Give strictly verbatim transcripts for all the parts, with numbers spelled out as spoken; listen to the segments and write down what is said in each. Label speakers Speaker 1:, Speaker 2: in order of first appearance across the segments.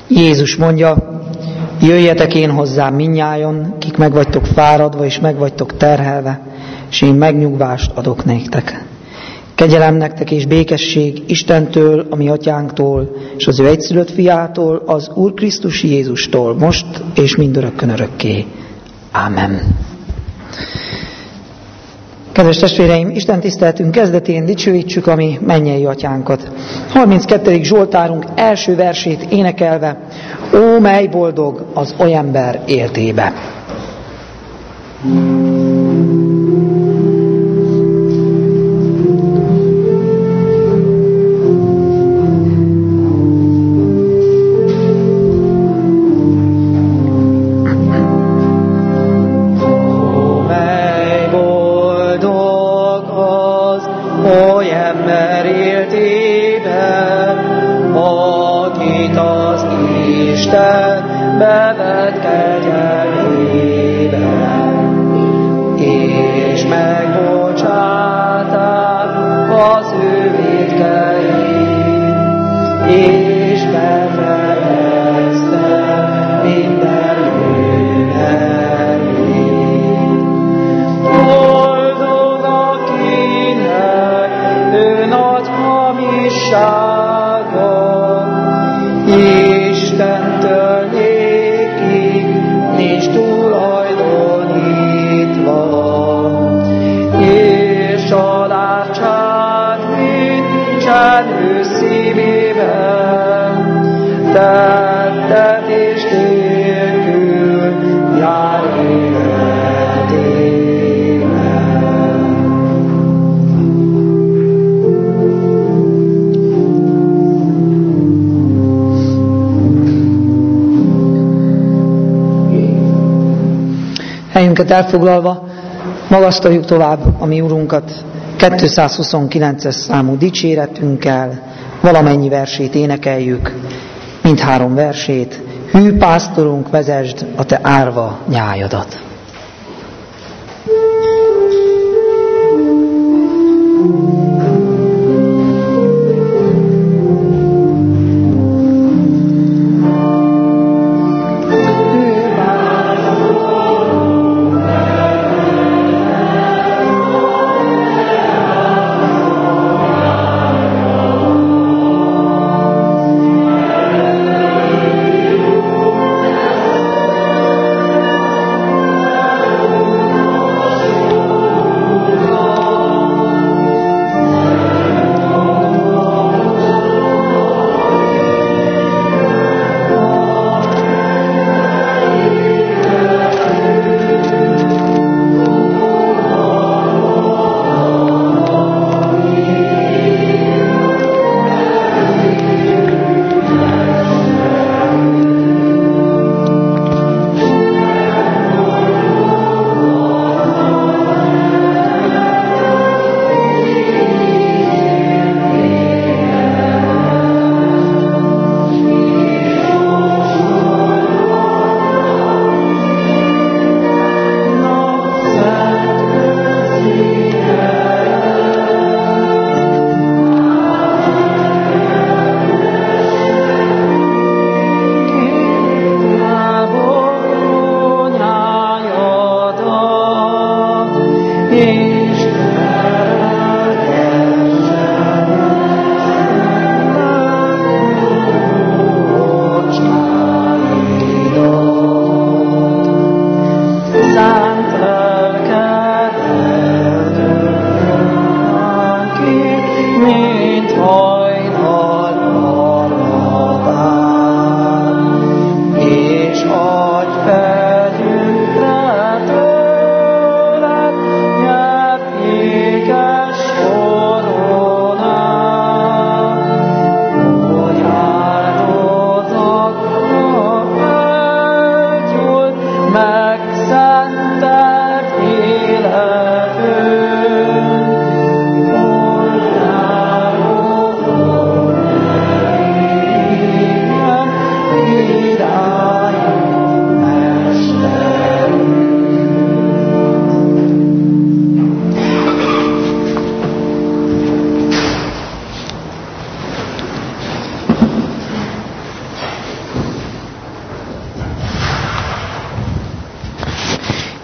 Speaker 1: Jézus mondja, jöjjetek én hozzám mindnyájan, kik megvagytok fáradva és megvagytok terhelve, és én megnyugvást adok nektek. Kegyelem nektek és békesség Istentől, a mi atyánktól, és az ő egyszülött fiától, az Úr Krisztus Jézustól, most és mindörökkön örökké. Ámen. Kedves testvéreim, Isten tiszteletünk kezdetén dicsőítsük a mi mennyei atyánkat. harminckettedik Zsoltárunk első versét énekelve, ó, mely boldog az oly ember éltébe. Helyünket elfoglalva, magasztaljuk tovább a mi Urunkat kétszázhuszonkilences számú dicséretünkkel, valamennyi versét énekeljük, mindhárom versét. Hű pásztorunk, vezesd a te árva nyájadat.
Speaker 2: Amen.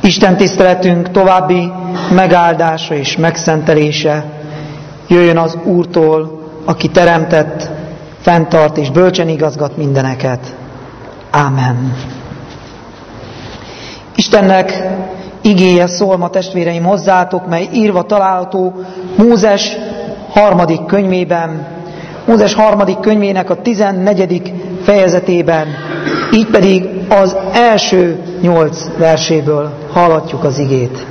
Speaker 1: Isten tiszteletünk további megáldása és megszentelése jöjjön az Úrtól, aki teremtett, fenntart és bölcsen igazgat mindeneket. Ámen. Istennek igéje szól ma, testvéreim, hozzátok, mely írva található Mózes harmadik könyvében, Mózes harmadik könyvének a tizennegyedik fejezetében, így pedig az első nyolc verséből hallhatjuk az igét.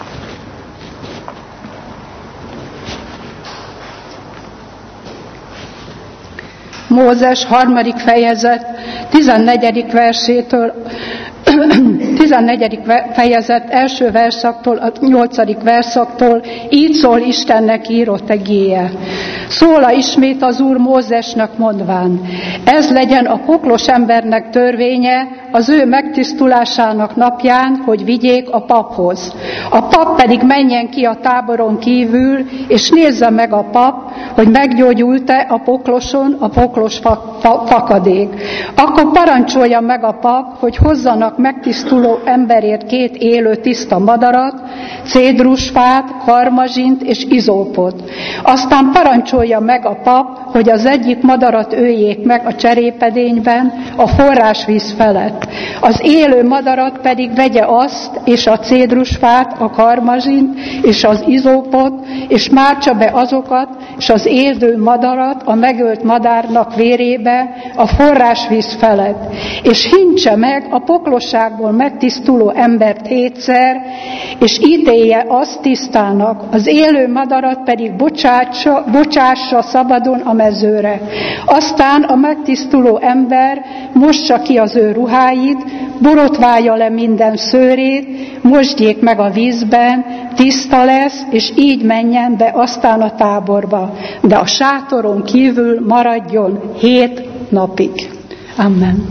Speaker 2: Mózes harmadik fejezet tizennegyedik versétől, tizennegyedik fejezet első verszaktól, a nyolcadik verszaktól, így szól Istennek írott igéje. Szóla ismét az Úr Mózesnek mondván, ez legyen a poklos embernek törvénye az ő megtisztulásának napján, hogy vigyék a paphoz. A pap pedig menjen ki a táboron kívül, és nézze meg a pap, hogy meggyógyult-e a pokloson a poklos fakadék. Akkor parancsolja meg a pap, hogy hozzanak megtisztuló emberért két élő tiszta madarat, cédrusfát, karmazsint és izópot. Aztán parancsolja meg a pap, hogy az egyik madarat öljék meg a cserépedényben, a forrásvíz felett. Az élő madarat pedig vegye azt, és a cédrusfát, a karmazsint, és az izópot, és mártsa be azokat, és az élő madarat a megölt madárnak vérébe, a forrásvíz felett. És hintse meg a poklosságból megtisztuló embert hétszer, és ítélje azt tisztának, az élő madarat pedig bocsássa, bocsássa szabadon a mezőre. Aztán a megtisztuló ember mossa ki az ő ruháit, borotválja le minden szőrét, mosdjék meg a vízben, tiszta lesz, és így menjen be aztán a táborba. De a sátoron kívül maradjon hét napig. Amen.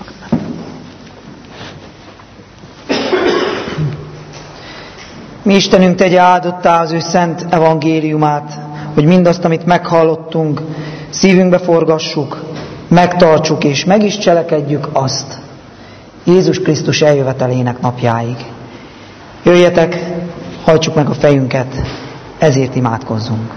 Speaker 1: Mi Istenünk tegye áldottá az ő szent evangéliumát, hogy mindazt, amit meghallottunk, szívünkbe forgassuk, megtartsuk és meg is cselekedjük azt Jézus Krisztus eljövetelének napjáig. Jöjjetek, hajtsuk meg a fejünket, ezért imádkozzunk.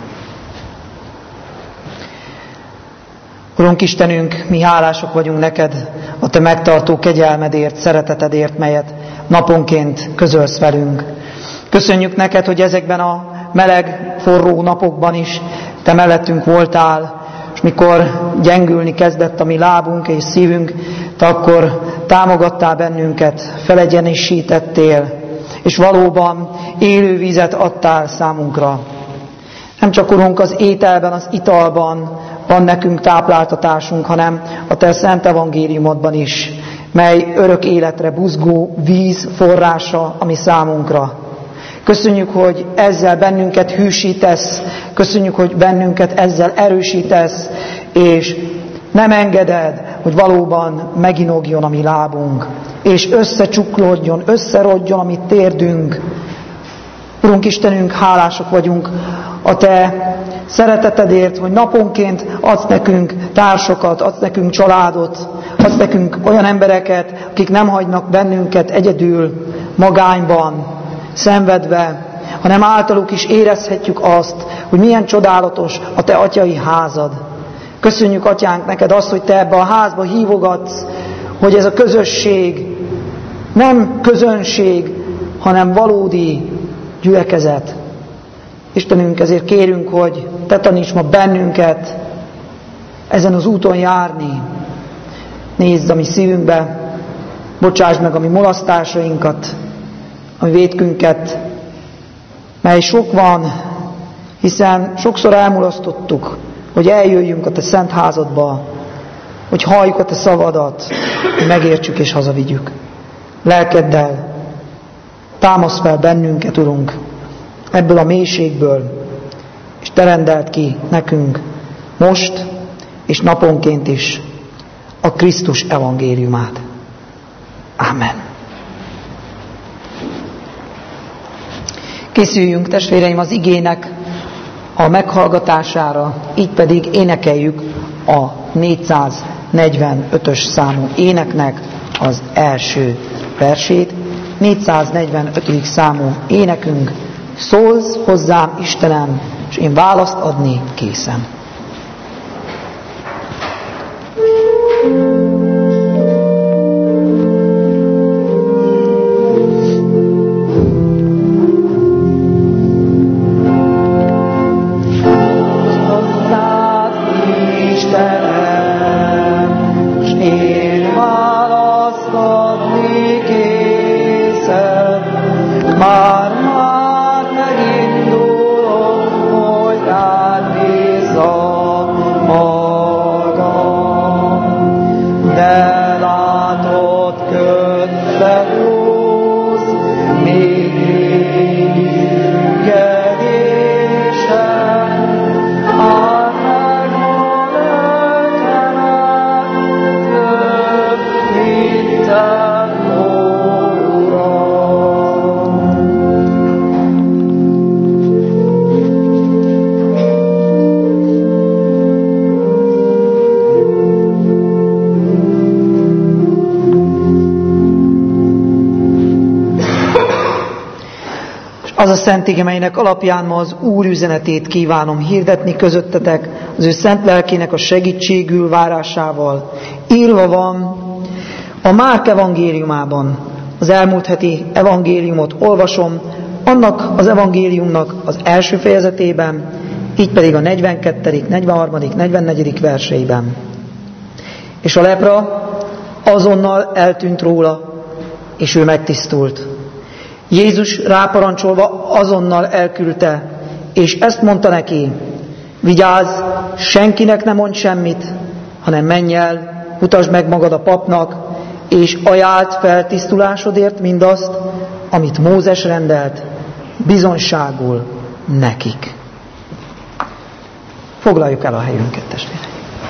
Speaker 1: Urunk Istenünk, mi hálások vagyunk neked a te megtartó kegyelmedért, szeretetedért, melyet naponként közölsz velünk. Köszönjük neked, hogy ezekben a meleg, forró napokban is te mellettünk voltál, és mikor gyengülni kezdett a mi lábunk és szívünk, te akkor támogattál bennünket, felegyenisítettél, és valóban élő vizet adtál számunkra. Nem csak, Urunk, az ételben, az italban van nekünk tápláltatásunk, hanem a te szent evangéliumodban is, mely örök életre buzgó víz forrása, ami számunkra. Köszönjük, hogy ezzel bennünket hűsítesz, köszönjük, hogy bennünket ezzel erősítesz, és nem engeded, hogy valóban meginogjon a mi lábunk, és összecsuklódjon, összerodjon a mi térdünk. Urunk Istenünk, hálások vagyunk a te szeretetedért, hogy naponként adsz nekünk társokat, adsz nekünk családot, adsz nekünk olyan embereket, akik nem hagynak bennünket egyedül, magányban, szenvedve, hanem általuk is érezhetjük azt, hogy milyen csodálatos a te atyai házad. Köszönjük, Atyánk, neked azt, hogy te ebbe a házba hívogatsz, hogy ez a közösség nem közönség, hanem valódi gyülekezet. Istenünk, ezért kérünk, hogy te taníts ma bennünket ezen az úton járni. Nézd a mi szívünkbe, bocsásd meg a mi mulasztásainkat, a mi vétkünket, mely sok van, hiszen sokszor elmulasztottuk, hogy eljöjjünk a te szent házadba, hogy halljuk a te szavadat, hogy megértsük és hazavigyük. Lelkeddel támasz fel bennünket, Urunk, ebből a mélységből, és te rendeld ki nekünk most és naponként is a Krisztus evangéliumát. Ámen. Készüljünk, testvéreim, az igének a meghallgatására, így pedig énekeljük a négyszáznegyvenötös számú éneknek az első versét. négyszáznegyvenötödik számú énekünk: szólsz hozzám, Istenem, és én választ adni készem. Az a szent ige, melynek alapján ma az Úr üzenetét kívánom hirdetni közöttetek, az ő szent lelkének a segítségül várásával. Írva van a Márk evangéliumában. Az elmúlt heti evangéliumot olvasom, annak az evangéliumnak az első fejezetében, így pedig a negyvenkettedik, negyvenharmadik, negyvennegyedik verseiben. És a lepra azonnal eltűnt róla, és ő megtisztult. Jézus ráparancsolva azonnal elküldte, és ezt mondta neki: vigyázz, senkinek ne mondj semmit, hanem menj el, mutasd meg magad a papnak, és ajánld fel tisztulásodért mindazt, amit Mózes rendelt, bizonyságul nekik. Foglaljuk el a helyünket, testvérek.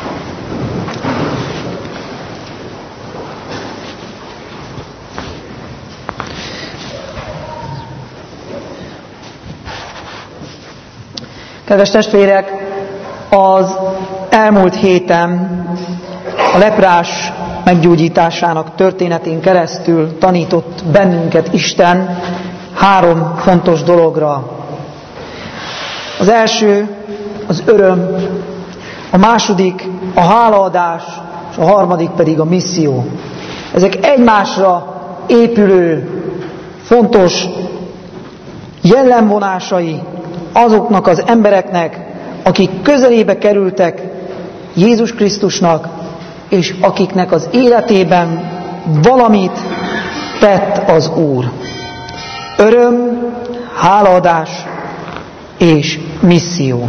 Speaker 1: Kedves testvérek, az elmúlt héten a leprás meggyógyításának történetén keresztül tanított bennünket Isten három fontos dologra. Az első az öröm, a második a hálaadás, és a harmadik pedig a misszió. Ezek egymásra épülő, fontos jellemvonásai azoknak az embereknek, akik közelébe kerültek Jézus Krisztusnak, és akiknek az életében valamit tett az Úr. Öröm, hálaadás és misszió.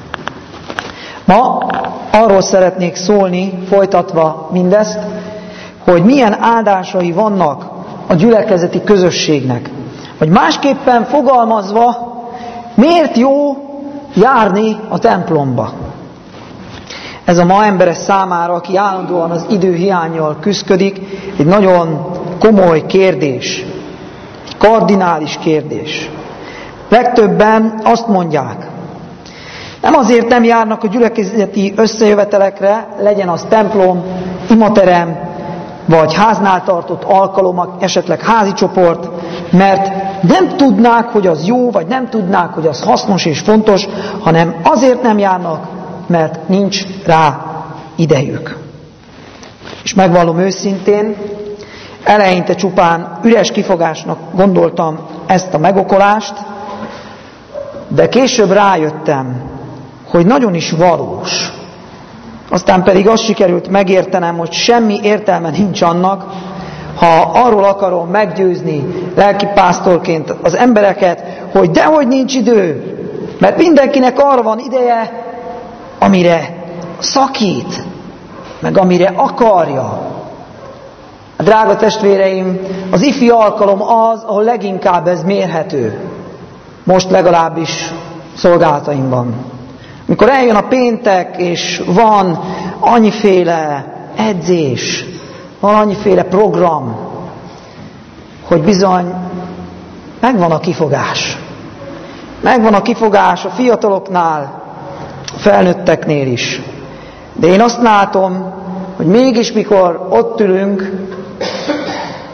Speaker 1: Ma arról szeretnék szólni, folytatva mindezt, hogy milyen áldásai vannak a gyülekezeti közösségnek. Vagy másképpen fogalmazva, miért jó járni a templomba? Ez a ma emberek számára, aki állandóan az időhiánnyal küszködik, egy nagyon komoly kérdés, egy kardinális kérdés. Legtöbben azt mondják, nem azért nem járnak a gyülekezeti összejövetelekre, legyen az templom, imaterem, vagy háznál tartott alkalom, esetleg házi csoport, mert nem tudnák, hogy az jó, vagy nem tudnák, hogy az hasznos és fontos, hanem azért nem járnak, mert nincs rá idejük. És megvallom őszintén, eleinte csupán üres kifogásnak gondoltam ezt a megokolást, de később rájöttem, hogy nagyon is valós. Aztán pedig azt sikerült megértenem, hogy semmi értelme nincs annak, ha arról akarom meggyőzni lelkipásztorként az embereket, hogy dehogy nincs idő, mert mindenkinek arra van ideje, amire szakít, meg amire akarja. A drága testvéreim, az ifi alkalom az, ahol leginkább ez mérhető. Most legalábbis szolgálataimban. Mikor eljön a péntek, és van annyiféle edzés, van annyiféle program, hogy bizony megvan a kifogás. Megvan a kifogás a fiataloknál, a felnőtteknél is. De én azt látom, hogy mégis mikor ott ülünk,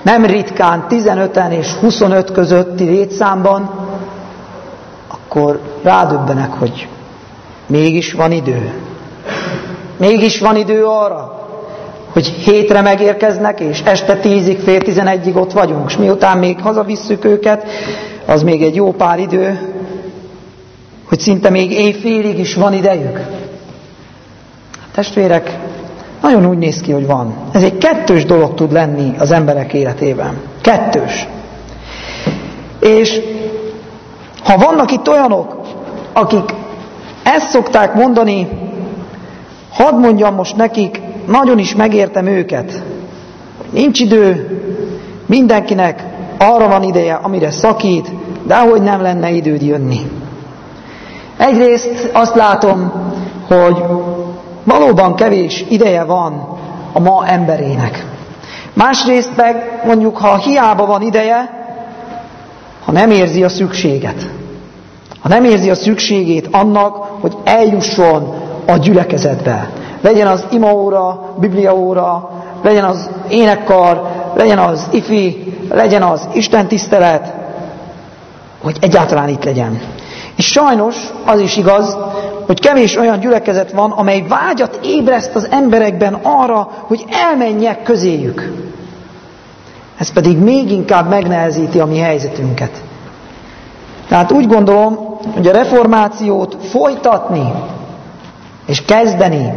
Speaker 1: nem ritkán tizenöten és huszonöt közötti létszámban, akkor rádöbbenek, hogy mégis van idő. Mégis van idő arra, hogy hétre megérkeznek, és este tízig, fél tizenegyig ott vagyunk, és miután még hazavisszük őket, az még egy jó pár idő, hogy szinte még éjfélig is van idejük. Testvérek, nagyon úgy néz ki, hogy van. Ez egy kettős dolog tud lenni az emberek életében. Kettős. És ha vannak itt olyanok, akik ezt szokták mondani, hadd mondjam most nekik, nagyon is megértem őket. Nincs idő, mindenkinek arra van ideje, amire szakít, de ahogy nem lenne időd jönni. Egyrészt azt látom, hogy valóban kevés ideje van a ma emberének. Másrészt meg mondjuk, ha hiába van ideje, ha nem érzi a szükséget. Ha nem érzi a szükségét annak, hogy eljusson a gyülekezetbe. Legyen az imaóra, bibliaóra, legyen az énekkar, legyen az ifi, legyen az istentisztelet, hogy egyáltalán itt legyen. És sajnos az is igaz, hogy kevés olyan gyülekezet van, amely vágyat ébreszt az emberekben arra, hogy elmenjek közéjük. Ez pedig még inkább megnehezíti a mi helyzetünket. Tehát úgy gondolom, hogy a reformációt folytatni és kezdeni,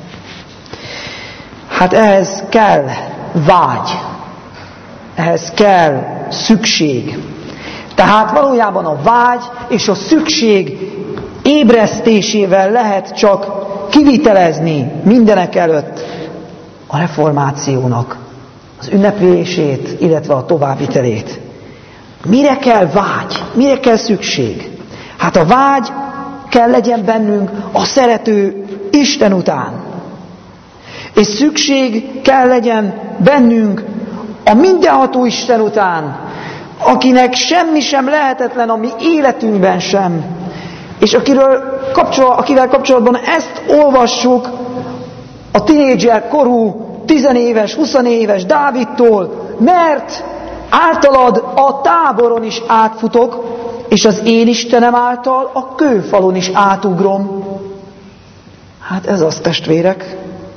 Speaker 1: hát ehhez kell vágy, ehhez kell szükség. Tehát valójában a vágy és a szükség ébresztésével lehet csak kivitelezni mindenek előtt a reformációnak az ünnepülését, illetve a továbbvitelét. Mire kell vágy? Mire kell szükség? Hát a vágy kell legyen bennünk a szerető Isten után. És szükség kell legyen bennünk a mindenható Isten után, akinek semmi sem lehetetlen a mi életünkben sem. És akiről kapcsol, akivel kapcsolatban ezt olvassuk a tinédzser korú, tizenéves, huszonéves Dávidtól, mert általad a táboron is átfutok, és az én Istenem által a kőfalon is átugrom. Hát ez az, testvérek.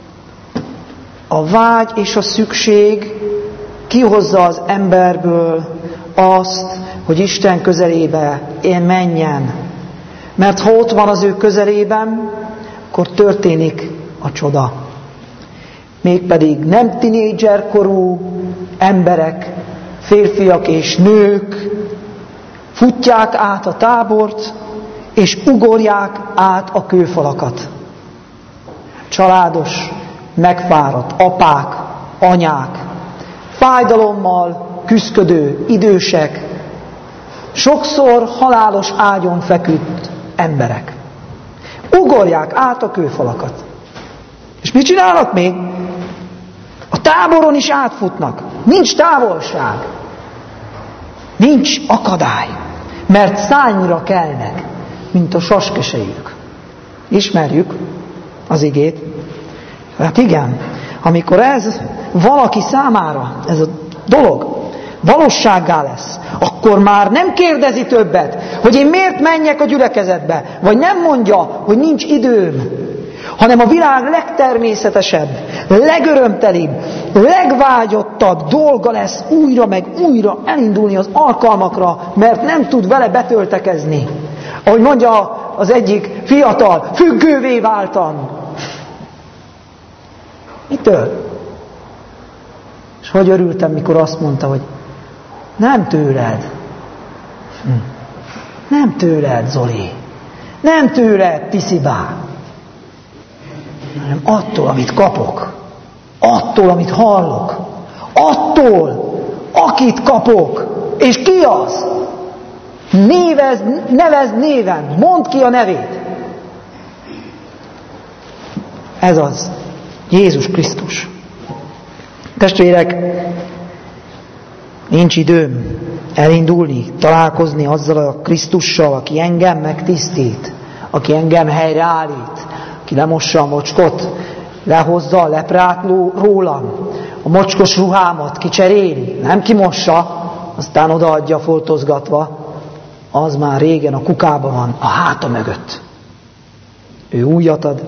Speaker 1: A vágy és a szükség kihozza az emberből azt, hogy Isten közelébe én menjen. Mert ha ott van az ő közelében, akkor történik a csoda. Mégpedig nem tinédzserkorú emberek, férfiak és nők futják át a tábort, és ugorják át a kőfalakat. Családos, megfáradt apák, anyák, fájdalommal küszködő idősek, sokszor halálos ágyon feküdt emberek. Ugorják át a kőfalakat. És mit csinálnak még? A táboron is átfutnak. Nincs távolság. Nincs akadály. Mert szárnyra kelnek, mint a saskesejük. Ismerjük az igét. Hát igen, amikor ez valaki számára, ez a dolog valósággá lesz, akkor már nem kérdezi többet, hogy én miért menjek a gyülekezetbe, vagy nem mondja, hogy nincs időm, hanem a világ legtermészetesebb, legörömtelibb, legvágyottabb dolga lesz újra meg újra elindulni az alkalmakra, mert nem tud vele betöltekezni. Ahogy mondja az egyik fiatal, függővé váltam. Mitől? És hogy örültem, mikor azt mondta, hogy nem tőled. Hm. Nem tőled, Zoli. Nem tőled, Tiszibá. Hanem attól, amit kapok. Attól, amit hallok. Attól, akit kapok. És ki az? Névez, nevezd néven. Mondd ki a nevét. Ez az. Jézus Krisztus. Testvérek, nincs időm elindulni, találkozni azzal a Krisztussal, aki engem megtisztít, aki engem helyreállít, aki lemossa a mocskot, lehozza a leprát rólam, a mocskos ruhámat kicseréli, nem kimossa, aztán odaadja foltozgatva, az már régen a kukában van, a háta mögött. Ő újat ad.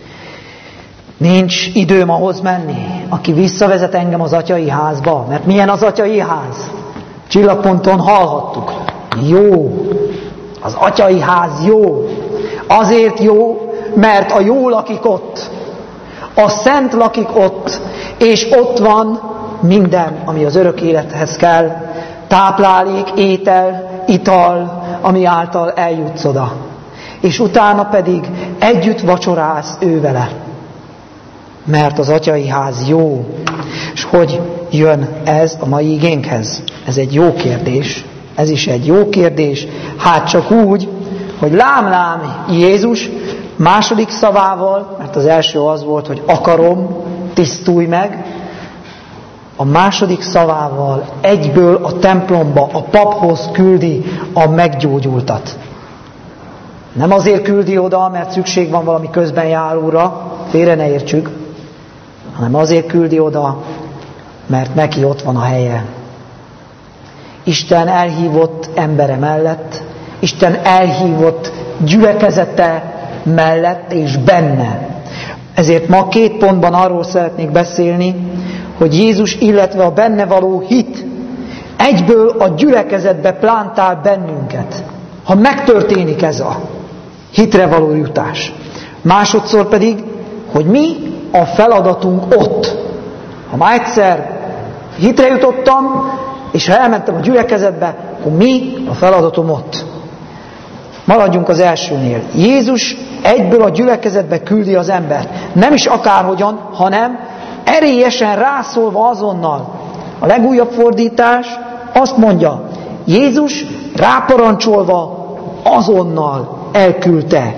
Speaker 1: Nincs időm ahhoz menni, aki visszavezet engem az atyai házba, mert milyen az atyai ház? Csillagponton hallhattuk. Jó. Az atyai ház jó. Azért jó, mert a jó lakik ott. A szent lakik ott, és ott van minden, ami az örök élethez kell. Táplálék, étel, ital, ami által eljutsz oda. És utána pedig együtt vacsorálsz ő vele. Mert az atyai ház jó. És hogy jön ez a mai igénkhez? Ez egy jó kérdés. Ez is egy jó kérdés. Hát csak úgy, hogy lám-lám Jézus második szavával, mert az első az volt, hogy akarom, tisztulj meg. A második szavával egyből a templomba, a paphoz küldi a meggyógyultat. Nem azért küldi oda, mert szükség van valami közbenjáróra, félre ne értsük, hanem azért küldi oda, mert neki ott van a helye. Isten elhívott embere mellett, Isten elhívott gyülekezete mellett és benne. Ezért ma két pontban arról szeretnék beszélni, hogy Jézus, illetve a benne való hit egyből a gyülekezetbe plántál bennünket. Ha megtörténik ez a hitre való jutás. Másodszor pedig, hogy mi a feladatunk ott. Ha már egyszer hitre jutottam, és ha elmentem a gyülekezetbe, akkor mi a feladatom ott. Maradjunk az elsőnél. Jézus egyből a gyülekezetbe küldi az embert. Nem is akárhogyan, hanem erélyesen rászólva azonnal. A legújabb fordítás azt mondja, Jézus ráparancsolva azonnal elküldte.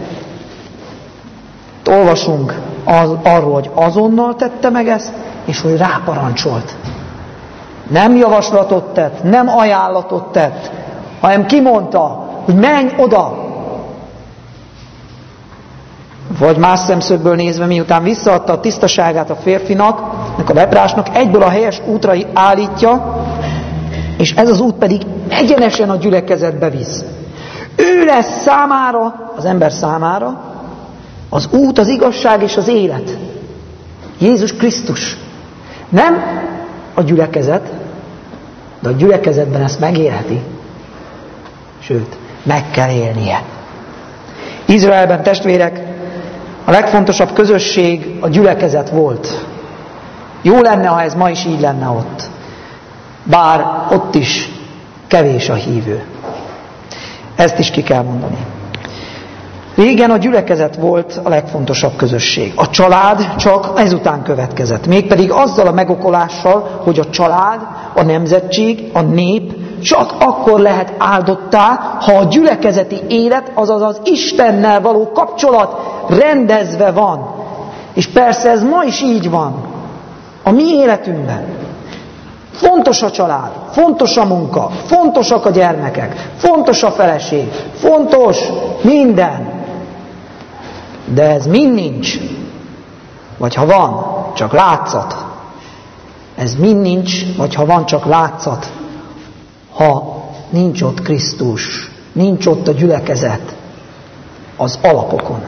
Speaker 1: Olvasunk az, arról, hogy azonnal tette meg ezt, és hogy ráparancsolt. Nem javaslatot tett, nem ajánlatot tett, hanem kimondta, hogy menj oda. Vagy más szemszögből nézve, miután visszaadta a tisztaságát a férfinak, a leprásnak, egyből a helyes útra állítja, és ez az út pedig egyenesen a gyülekezetbe visz. Ő lesz számára, az ember számára, az út, az igazság és az élet. Jézus Krisztus. Nem a gyülekezet, de a gyülekezetben ezt megélheti. Sőt, meg kell élnie. Izraelben, testvérek, a legfontosabb közösség a gyülekezet volt. Jó lenne, ha ez ma is így lenne ott. Bár ott is kevés a hívő. Ezt is ki kell mondani. Régen a gyülekezet volt a legfontosabb közösség. A család csak ezután következett. Mégpedig azzal a megokolással, hogy a család, a nemzetség, a nép csak akkor lehet áldottá, ha a gyülekezeti élet, azaz az Istennel való kapcsolat rendezve van. És persze ez ma is így van. A mi életünkben. Fontos a család, fontos a munka, fontosak a gyermekek, fontos a feleség, fontos minden. De ez mind nincs. Vagy ha van, csak látszat. Ez mind nincs, vagy ha van, csak látszat. Ha nincs ott Krisztus, nincs ott a gyülekezet az alapokon.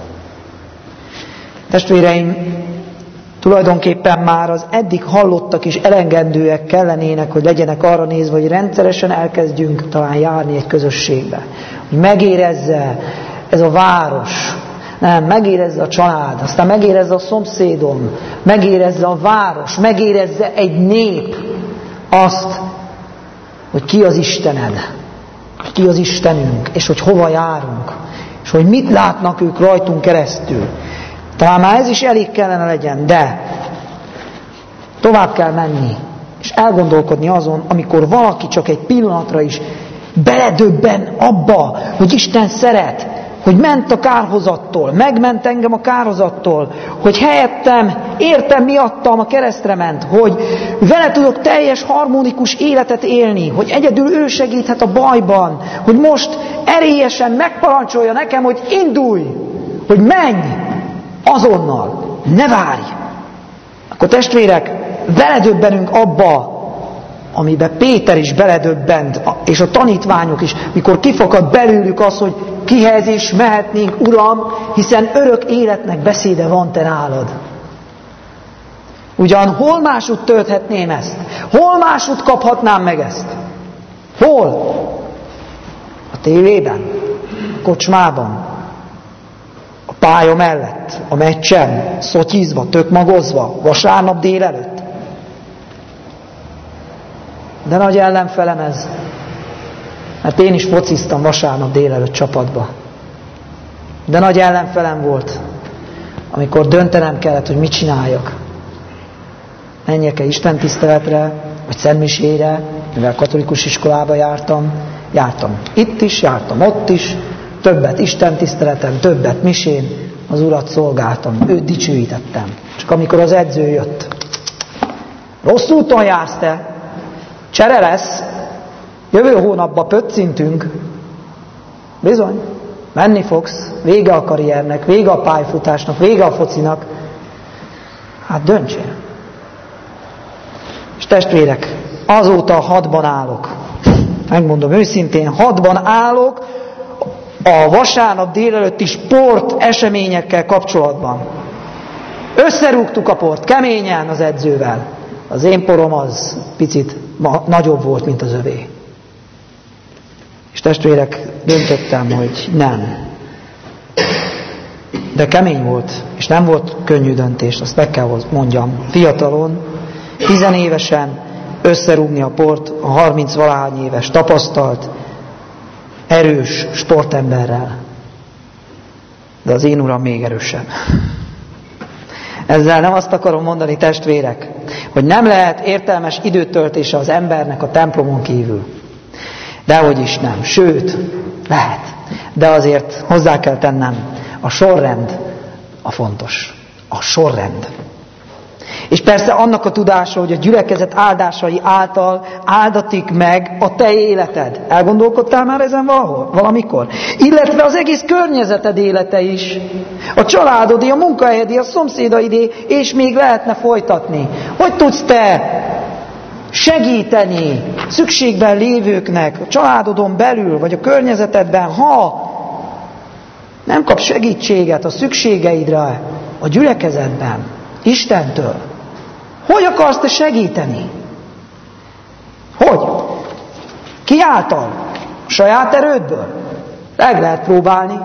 Speaker 1: Testvéreim, tulajdonképpen már az eddig hallottak is elengedőek kellenének, hogy legyenek arra nézve, hogy rendszeresen elkezdjünk talán járni egy közösségbe. Hogy megérezze ez a város, nem, megérezze a család, aztán megérezze a szomszédom, megérezze a város, megérezze egy nép azt, hogy ki az Istened, hogy ki az Istenünk, és hogy hova járunk, és hogy mit látnak ők rajtunk keresztül. Talán már ez is elég kellene legyen, de tovább kell menni, és elgondolkodni azon, amikor valaki csak egy pillanatra is beledöbben abba, hogy Isten szeret, hogy ment a kárhozattól, megment engem a kárhozattól, hogy helyettem, értem miattam a keresztre ment, hogy vele tudok teljes harmonikus életet élni, hogy egyedül ő segíthet a bajban, hogy most erélyesen megparancsolja nekem, hogy indulj, hogy menj azonnal, ne várj. Akkor testvérek, beledöbbenünk abba, amiben Péter is beledöbbent, és a tanítványok is, mikor kifakad belőlük az, hogy kihez is mehetnénk, Uram, hiszen örök életnek beszéde van te nálad. Ugyan hol másút tölthetném ezt? Hol másút kaphatnám meg ezt? Hol? A tévében? A kocsmában? A pálya mellett? A meccsen? Szotyizva? Tökmagozva? Vasárnap délelőtt? De nagy ellenfelem ez. Mert én is fociztam vasárnap délelőtt csapatba. De nagy ellenfelem volt, amikor döntenem kellett, hogy mit csináljak. Menjek-e istentiszteletre, vagy szentmisére, mivel katolikus iskolába jártam. Jártam itt is, jártam ott is, többet istentiszteleten, többet misén, az Urat szolgáltam, őt dicsőítettem. Csak amikor az edző jött. Rossz úton jársz te, csere lesz, jövő hónapban pöccintünk, bizony, menni fogsz, vége a karriernek, vége a pályafutásnak, vége a focinak, hát döntsél. És testvérek, azóta hadban állok. Megmondom őszintén, hadban állok a vasárnap délelőtti sport eseményekkel kapcsolatban. Összerúgtuk a port keményen az edzővel. Az én porom az picit nagyobb volt, mint az övé. És testvérek, döntöttem, hogy nem. De kemény volt, és nem volt könnyű döntés, azt meg kell mondjam. Fiatalon, tizenévesen összerúgni a port a harminc-valahány éves tapasztalt, erős sportemberrel. De az én Uram még erősebb. Ezzel nem azt akarom mondani, testvérek, hogy nem lehet értelmes időtöltése az embernek a templomon kívül. Dehogy is nem. Sőt, lehet. De azért hozzá kell tennem, a sorrend a fontos. A sorrend. És persze annak a tudása, hogy a gyülekezet áldásai által áldatik meg a te életed. Elgondolkodtál már ezen valahol? Valamikor? Illetve az egész környezeted élete is. A családodé, a munkahelyedé, a szomszédaidé, és még lehetne folytatni. Hogy tudsz te segíteni szükségben lévőknek, a családodon belül, vagy a környezetedben, ha nem kapsz segítséget a szükségeidre a gyülekezetben, Istentől? Hogy akarsz te segíteni? Hogy? Ki által? A saját erődből? Meg lehet próbálni.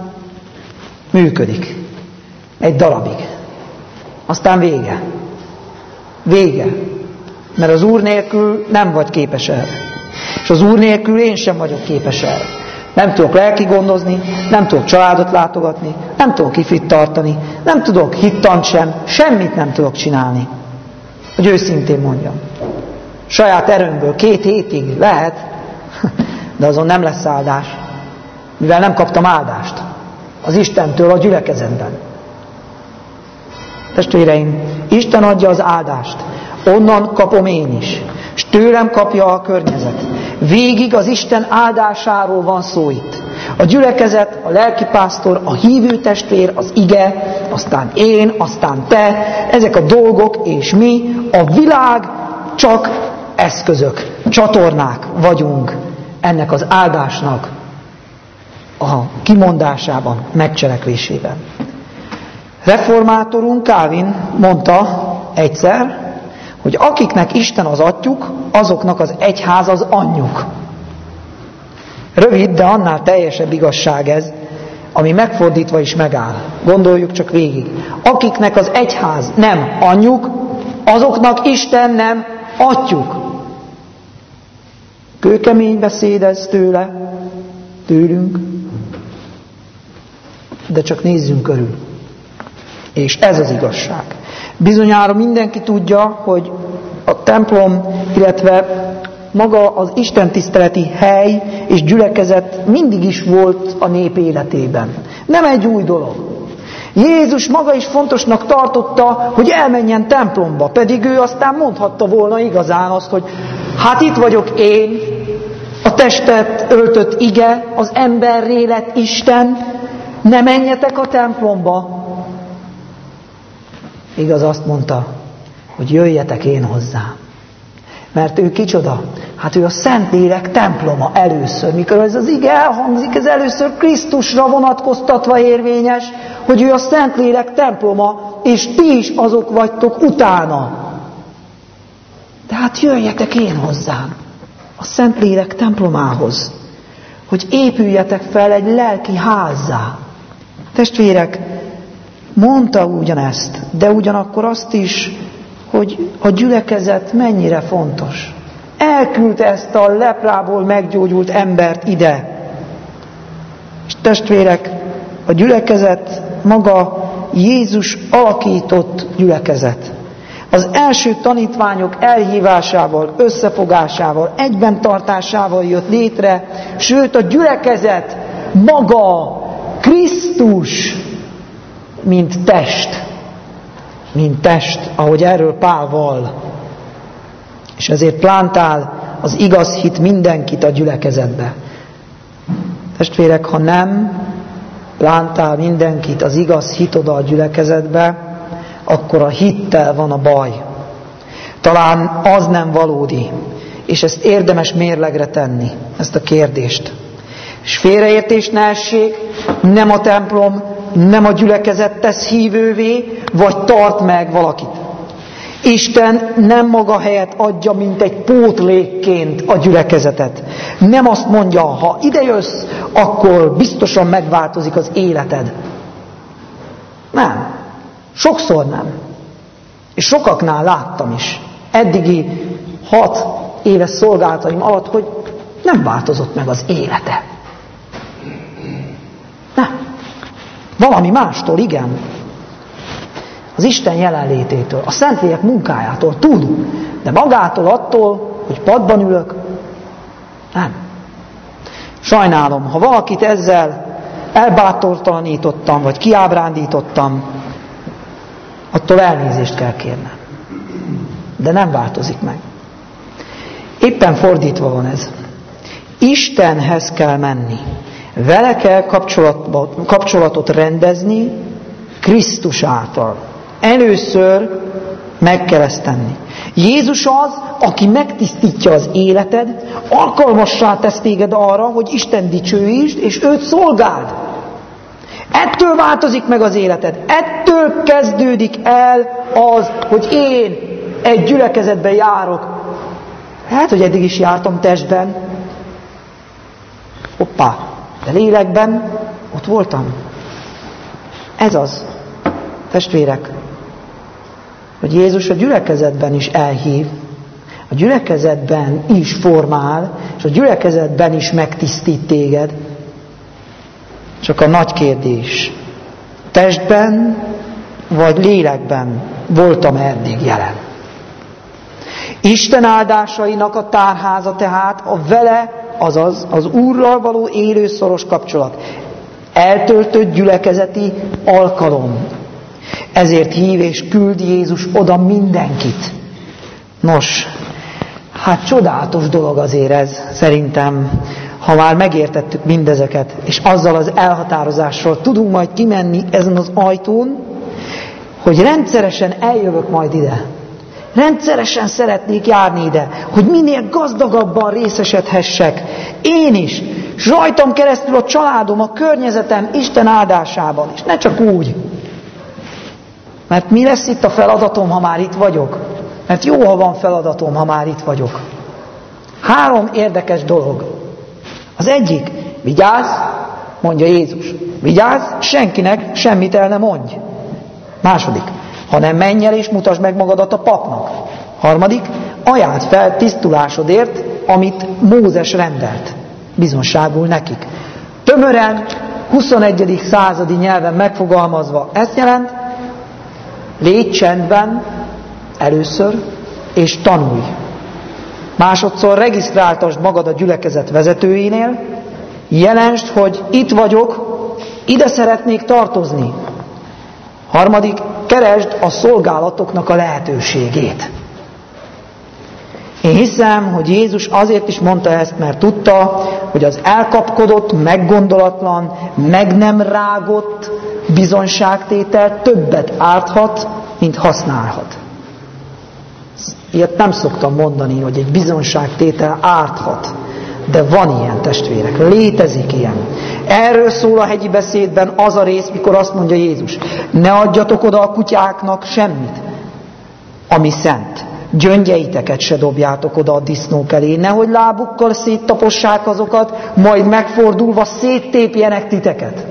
Speaker 1: Működik. Egy darabig. Aztán vége. Vége. Mert az Úr nélkül nem vagy képes erre. És az Úr nélkül én sem vagyok képes erre. Nem tudok lelki gondozni, nem tudok családot látogatni, nem tudok ifit tartani, nem tudok hittant sem, semmit nem tudok csinálni. Hogy őszintén mondjam. Saját erőmből két hétig lehet, de azon nem lesz áldás, mivel nem kaptam áldást az Istentől a gyülekezetben. Testvéreim, Isten adja az áldást, onnan kapom én is, és tőlem kapja a környezet. Végig az Isten áldásáról van szó itt. A gyülekezet, a lelkipásztor, a hívő testvér, az ige, aztán én, aztán te, ezek a dolgok és mi, a világ csak eszközök, csatornák vagyunk ennek az áldásnak a kimondásában, megcselekvésében. Reformátorunk Calvin mondta egyszer, hogy akiknek Isten az atyjuk, azoknak az egyház az anyjuk. Rövid, de annál teljesebb igazság ez, ami megfordítva is megáll. Gondoljuk csak végig. Akiknek az egyház nem anyjuk, azoknak Isten nem atyjuk. Kőkemény beszéd ez tőle, tőlünk, de csak nézzünk körül. És ez az igazság. Bizonyára mindenki tudja, hogy a templom, illetve maga az istentiszteleti hely és gyülekezet mindig is volt a nép életében. Nem egy új dolog. Jézus maga is fontosnak tartotta, hogy elmenjen templomba, pedig ő aztán mondhatta volna igazán azt, hogy hát itt vagyok én, a testet öltött ige, az emberré lett Isten, ne menjetek a templomba. Igaz, azt mondta, hogy jöjjetek én hozzám. Mert ő kicsoda? Hát ő a Szentlélek temploma először. Mikor ez az ige elhangzik, ez először Krisztusra vonatkoztatva érvényes, hogy ő a Szentlélek temploma, és ti is azok vagytok utána. Tehát jöjjetek én hozzám, a Szentlélek templomához, hogy épüljetek fel egy lelki házzá. Testvérek, mondta ugyanezt, de ugyanakkor azt is, hogy a gyülekezet mennyire fontos. Elküldte ezt a leprából meggyógyult embert ide. És testvérek, a gyülekezet maga Jézus alakított gyülekezet. Az első tanítványok elhívásával, összefogásával, egyben tartásával jött létre, sőt a gyülekezet maga, Krisztus, mint test. Mint test, ahogy erről Pál vall. És ezért plántál az igaz hit mindenkit a gyülekezetbe. Testvérek, ha nem plántál mindenkit az igaz hit oda a gyülekezetbe, akkor a hittel van a baj. Talán az nem valódi, és ezt érdemes mérlegre tenni, ezt a kérdést. És félreértés ne essék, nem a templom, nem a gyülekezet tesz hívővé, vagy tart meg valakit. Isten nem maga helyet adja, mint egy pótlékként a gyülekezetet. Nem azt mondja, ha ide jössz, akkor biztosan megváltozik az életed. Nem. Sokszor nem. És sokaknál láttam is. Eddigi hat éves szolgálataim alatt, hogy nem változott meg az élete. Nem. Valami mástól, igen. Az Isten jelenlététől, a Szentlélek munkájától tud, de magától attól, hogy padban ülök, nem. Sajnálom, ha valakit ezzel elbátortalanítottam, vagy kiábrándítottam, attól elnézést kell kérnem. De nem változik meg. Éppen fordítva van ez. Istenhez kell menni. Vele kell kapcsolatot rendezni Krisztus által. Először meg kell ezt tenni. Jézus az, aki megtisztítja az életed, alkalmassá tesz téged arra, hogy Isten dicsőítsd, és őt szolgáld. Ettől változik meg az életed. Ettől kezdődik el az, hogy én egy gyülekezetben járok. Hát, hogy eddig is jártam testben. Hoppá, de lélekben ott voltam. Ez az, testvérek, hogy Jézus a gyülekezetben is elhív, a gyülekezetben is formál, és a gyülekezetben is megtisztít téged. Csak a nagy kérdés, testben vagy lélekben voltam eddig jelen. Isten áldásainak a tárháza tehát a vele, azaz az Úrral való élő szoros kapcsolat. Eltöltött gyülekezeti alkalom. Ezért hív és küld Jézus oda mindenkit. Nos, hát csodálatos dolog azért ez, szerintem, ha már megértettük mindezeket, és azzal az elhatározással tudunk majd kimenni ezen az ajtón, hogy rendszeresen eljövök majd ide. Rendszeresen szeretnék járni ide, hogy minél gazdagabban részesedhessek. Én is, és rajtam keresztül a családom, a környezetem Isten áldásában. És ne csak úgy. Mert mi lesz itt a feladatom, ha már itt vagyok? Mert jó, ha van feladatom, ha már itt vagyok. Három érdekes dolog. Az egyik, vigyázz, mondja Jézus. Vigyázz, senkinek semmit el ne mondj. Második, hanem menj el és mutasd meg magadat a papnak. Harmadik, ajánld fel tisztulásodért, amit Mózes rendelt. Bizonságul nekik. Tömören, huszonegyedik századi nyelven megfogalmazva ezt jelent, légy csendben először, és tanulj. Másodszor regisztráltasd magad a gyülekezet vezetőinél, jelentsd, hogy itt vagyok, ide szeretnék tartozni. Harmadik, keresd a szolgálatoknak a lehetőségét. Én hiszem, hogy Jézus azért is mondta ezt, mert tudta, hogy az elkapkodott, meggondolatlan, meg nem rágott bizonyságtétel többet árthat, mint használhat. Ilyet nem szoktam mondani, hogy egy bizonságtétel árthat. De van ilyen, testvérek, létezik ilyen. Erről szól a hegyi beszédben az a rész, mikor azt mondja Jézus: ne adjatok oda a kutyáknak semmit, ami szent. Gyöngyeiteket se dobjátok oda a disznók elé, nehogy lábukkal széttapossák azokat, majd megfordulva széttépjenek titeket.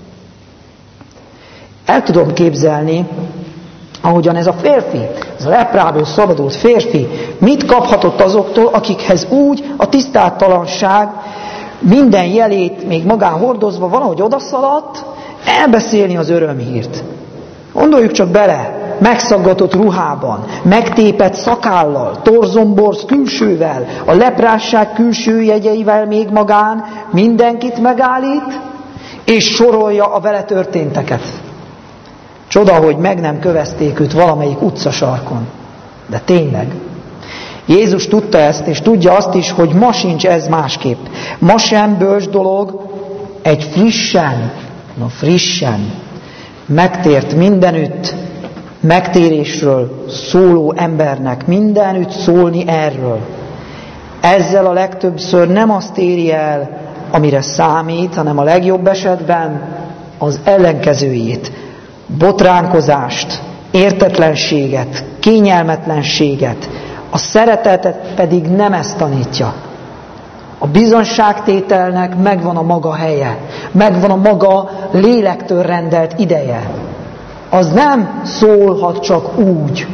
Speaker 1: El tudom képzelni, ahogyan ez a férfi, ez a leprából szabadult férfi mit kaphatott azoktól, akikhez úgy a tisztátalanság minden jelét még magán hordozva valahogy odaszaladt, elbeszélni az örömhírt. Gondoljuk csak bele, megszaggatott ruhában, megtépett szakállal, torzomborz külsővel, a leprásság külső jegyeivel még magán mindenkit megállít, és sorolja a vele történteket. Csoda, hogy meg nem kövezték őt valamelyik utcasarkon. De tényleg. Jézus tudta ezt, és tudja azt is, hogy ma sincs ez másképp. Ma sem bölcs dolog egy frissen, no frissen, megtért mindenütt, megtérésről szóló embernek mindenütt szólni erről. Ezzel a legtöbbször nem azt éri el, amire számít, hanem a legjobb esetben az ellenkezőjét. Botránkozást, értetlenséget, kényelmetlenséget, a szeretetet pedig nem ezt tanítja. A bizonságtételnek megvan a maga helye, megvan a maga lélektől rendelt ideje. Az nem szólhat csak úgy,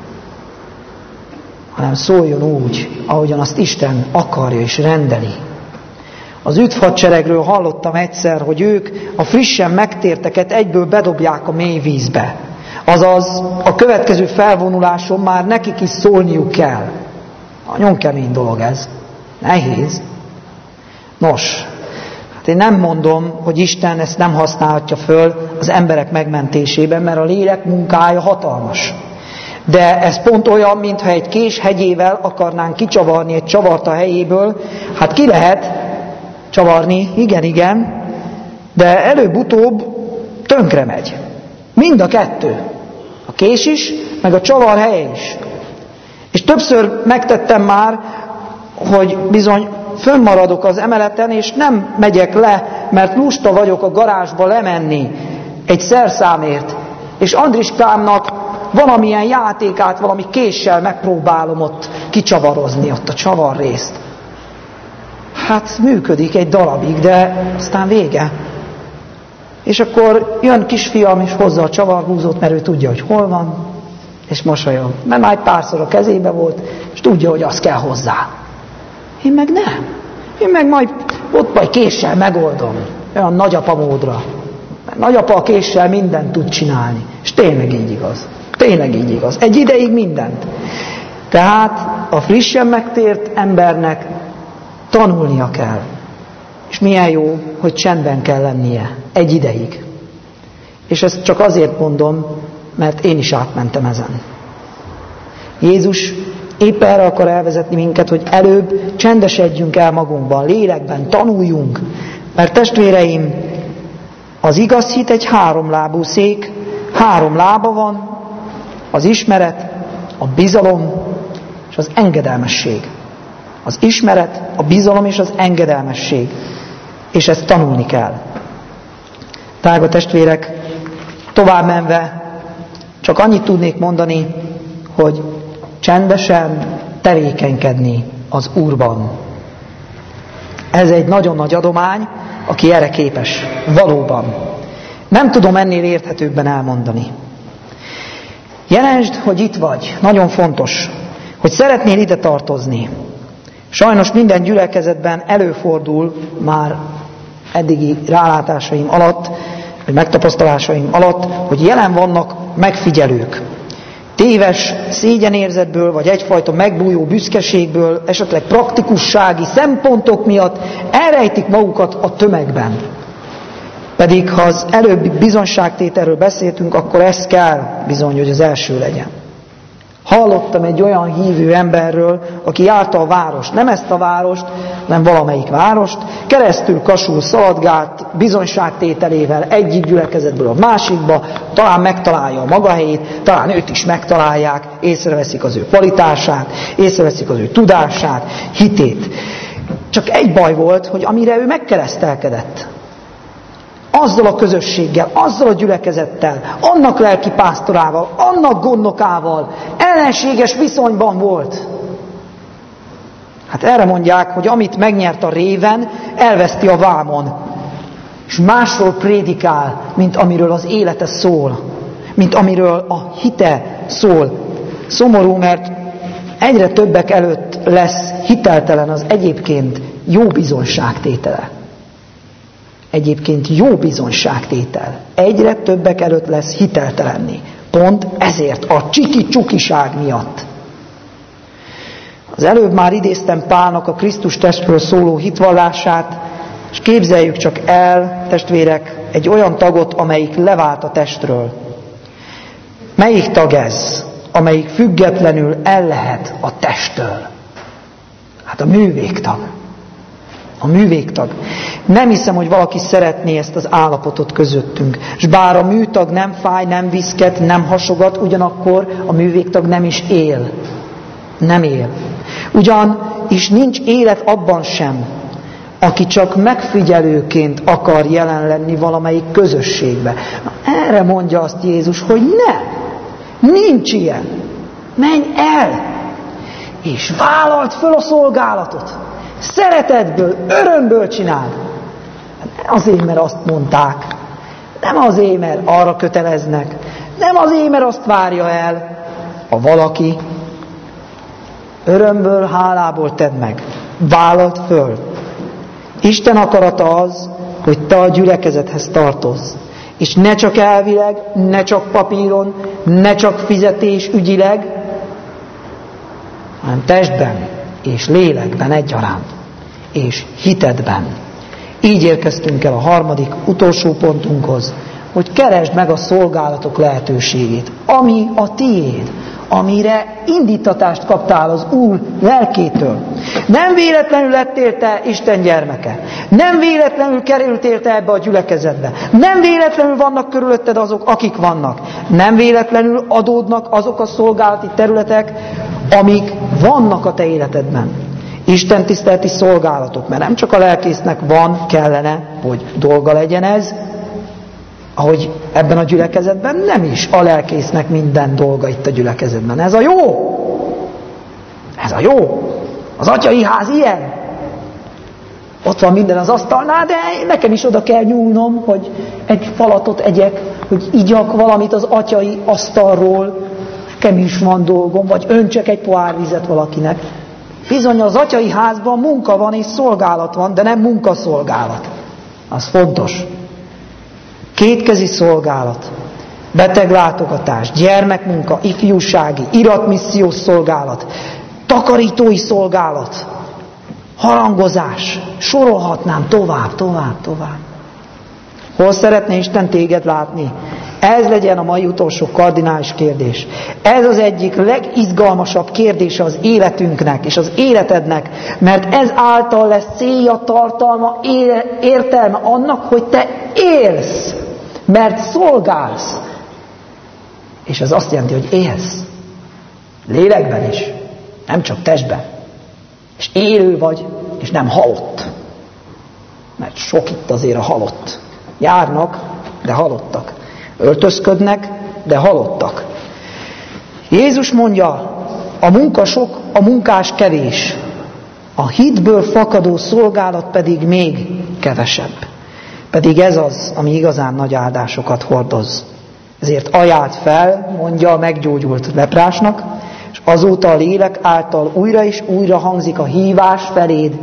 Speaker 1: hanem szóljon úgy, ahogyan azt Isten akarja és rendeli. Az üdvhadseregről hallottam egyszer, hogy ők a frissen megtérteket egyből bedobják a mély vízbe. Azaz a következő felvonuláson már nekik is szólniuk kell. Nagyon kemény dolog ez. Nehéz. Nos, hát én nem mondom, hogy Isten ezt nem használhatja föl az emberek megmentésében, mert a lélek munkája hatalmas. De ez pont olyan, mintha egy kés hegyével akarnánk kicsavarni egy csavart a helyéből. Hát ki lehet csavarni, igen, igen, de előbb-utóbb tönkre megy. Mind a kettő. A kés is, meg a csavar helye is. És többször megtettem már, hogy bizony fönnmaradok az emeleten, és nem megyek le, mert lusta vagyok a garázsba lemenni egy szerszámért. És Andriskámnak valamilyen játékát, valami késsel megpróbálom ott kicsavarozni, ott a csavarrészt. Hát működik egy darabig, de aztán vége. És akkor jön kisfiam, és hozza a csavarhúzót, mert ő tudja, hogy hol van, és mosolyog. Mert már egy párszor a kezébe volt, és tudja, hogy az kell hozzá. Én meg nem. Én meg majd ott majd késsel megoldom. Olyan nagyapa módra. Mert nagyapa a késsel mindent tud csinálni. És tényleg így igaz. Tényleg így igaz. Egy ideig mindent. Tehát a frissen megtért embernek tanulnia kell. És milyen jó, hogy csendben kell lennie. Egy ideig. És ezt csak azért mondom, mert én is átmentem ezen. Jézus épp erre akar elvezetni minket, hogy előbb csendesedjünk el magunkban, lélekben, tanuljunk. Mert testvéreim, az igaz hit egy háromlábú szék, három lába van, az ismeret, a bizalom és az engedelmesség. Az ismeret, a bizalom és az engedelmesség. És ezt tanulni kell. Drága testvérek, tovább menve csak annyit tudnék mondani, hogy csendesen tevékenykedni az Úrban. Ez egy nagyon nagy adomány, aki erre képes. Valóban. Nem tudom ennél érthetőbben elmondani. Jelentsd, hogy itt vagy. Nagyon fontos, hogy szeretnél ide tartozni. Sajnos minden gyülekezetben előfordul már eddigi rálátásaim alatt, vagy megtapasztalásaim alatt, hogy jelen vannak megfigyelők. Téves szégyenérzetből, vagy egyfajta megbújó büszkeségből, esetleg praktikussági szempontok miatt elrejtik magukat a tömegben. Pedig ha az előbbi bizonságtételről beszéltünk, akkor ez kell bizony, hogy az első legyen. Hallottam egy olyan hívő emberről, aki járta a várost, nem ezt a várost, nem valamelyik várost, keresztül kasul szaladgált bizonyságtételével egyik gyülekezetből a másikba, talán megtalálja a maga helyét, talán őt is megtalálják, észreveszik az ő kvalitását, észreveszik az ő tudását, hitét. Csak egy baj volt, hogy amire ő megkeresztelkedett, azzal a közösséggel, azzal a gyülekezettel, annak lelki pásztorával, annak gondnokával ellenséges viszonyban volt. Hát erre mondják, hogy amit megnyert a réven, elveszti a vámon. És másról prédikál, mint amiről az élete szól. Mint amiről a hite szól. Szomorú, mert egyre többek előtt lesz hiteltelen az egyébként jó bizonyságtétele. Egyébként jó bizonyságtétel. Egyre többek előtt lesz hiteltelenni. Pont ezért, a csiki-csukiság miatt. Az előbb már idéztem Pálnak a Krisztus testről szóló hitvallását, és képzeljük csak el, testvérek, egy olyan tagot, amelyik levált a testről. Melyik tag ez, amelyik függetlenül el lehet a testtől? Hát a művégtag. A művégtag. Nem hiszem, hogy valaki szeretné ezt az állapotot közöttünk. És bár a műtag nem fáj, nem viszket, nem hasogat, ugyanakkor a művégtag nem is él. Nem él. Ugyanis nincs élet abban sem, aki csak megfigyelőként akar jelen lenni valamelyik közösségbe. Na, erre mondja azt Jézus, hogy nem. Nincs ilyen. Menj el! És vállald föl a szolgálatot. Szeretetből, örömből csináld. Nem azért, mert azt mondták. Nem azért, mert arra köteleznek. Nem azért, mert azt várja el a valaki. Örömből, hálából tedd meg. Vállald föl. Isten akarata az, hogy te a gyülekezethez tartozz. És ne csak elvileg, ne csak papíron, ne csak fizetés ügyileg, hanem testben és lélekben egyaránt, és hitedben. Így érkeztünk el a harmadik, utolsó pontunkhoz, hogy keresd meg a szolgálatok lehetőségét, ami a tiéd, amire indítatást kaptál az Úr lelkétől. Nem véletlenül lettél te Isten gyermeke. Nem véletlenül kerültél te ebbe a gyülekezetbe. Nem véletlenül vannak körülötted azok, akik vannak. Nem véletlenül adódnak azok a szolgálati területek, amik vannak a te életedben. Isten tiszteleti szolgálatok, mert nem csak a lelkésznek van, kellene, hogy dolga legyen ez, ahogy ebben a gyülekezetben nem is a lelkésznek minden dolga itt a gyülekezetben. Ez a jó! Ez a jó! Az atyai ház ilyen! Ott van minden az asztalnál, de nekem is oda kell nyúlnom, hogy egy falatot egyek, hogy igyak valamit az atyai asztalról, nekem is van dolgom, vagy öntsek egy pohár vizet valakinek. Bizony az atyai házban munka van és szolgálat van, de nem munkaszolgálat. Az fontos. Kétkezi szolgálat, beteglátogatás, gyermekmunka, ifjúsági, iratmissziós szolgálat, takarítói szolgálat, harangozás, sorolhatnám tovább, tovább, tovább. Hol szeretné Isten téged látni? Ez legyen a mai utolsó kardinális kérdés. Ez az egyik legizgalmasabb kérdése az életünknek és az életednek, mert ez által lesz célja, tartalma, értelme annak, hogy te élsz, mert szolgálsz. És ez azt jelenti, hogy élsz. Lélekben is, nem csak testben. És élő vagy, és nem halott. Mert sok itt azért a halott. Járnak, de halottak. Öltözködnek, de halottak. Jézus mondja, a munka sok, a munkás kevés. A hitből fakadó szolgálat pedig még kevesebb. Pedig ez az, ami igazán nagy áldásokat hordoz. Ezért ajánlt fel, mondja a meggyógyult leprásnak, és azóta a lélek által újra és újra hangzik a hívás feléd.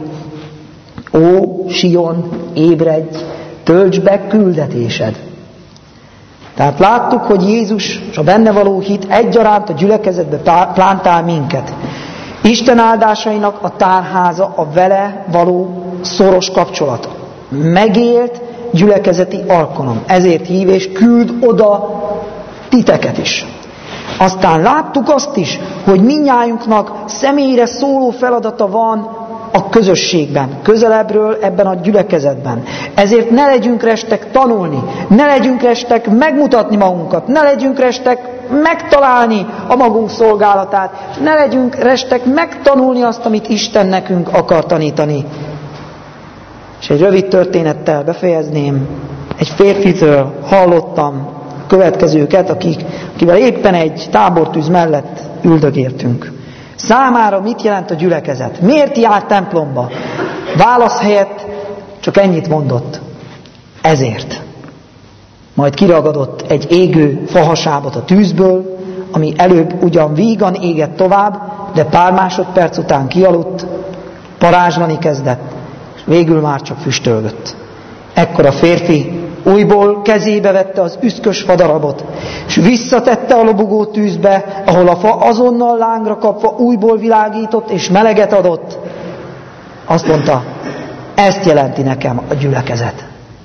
Speaker 1: Ó, Sion, ébredj, töltsd be küldetésed. Tehát láttuk, hogy Jézus és a benne való hit egyaránt a gyülekezetbe plántál minket. Isten áldásainak a tárháza a vele való szoros kapcsolat. Megélt gyülekezeti alkalom. Ezért hív és küld oda titeket is. Aztán láttuk azt is, hogy mindnyájunknak személyre szóló feladata van a közösségben, közelebbről ebben a gyülekezetben. Ezért ne legyünk restek tanulni, ne legyünk restek megmutatni magunkat, ne legyünk restek megtalálni a magunk szolgálatát, ne legyünk restek megtanulni azt, amit Isten nekünk akar tanítani. És egy rövid történettel befejezném. Egy férfitől hallottam következőket, akik, akivel éppen egy tábortűz mellett üldögéltünk. Számára mit jelent a gyülekezet? Miért jár templomba? Válasz helyett csak ennyit mondott. Ezért. Majd kiragadott egy égő fahasábot a tűzből, ami előbb ugyan vígan égett tovább, de pár másodperc után kialudt, parázslani kezdett, és végül már csak füstölgött. Ekkor a férfi újból kezébe vette az üszkös fadarabot, és visszatette a lobogó tűzbe, ahol a fa azonnal lángra kapva újból világított és meleget adott. Azt mondta, ezt jelenti nekem a gyülekezet.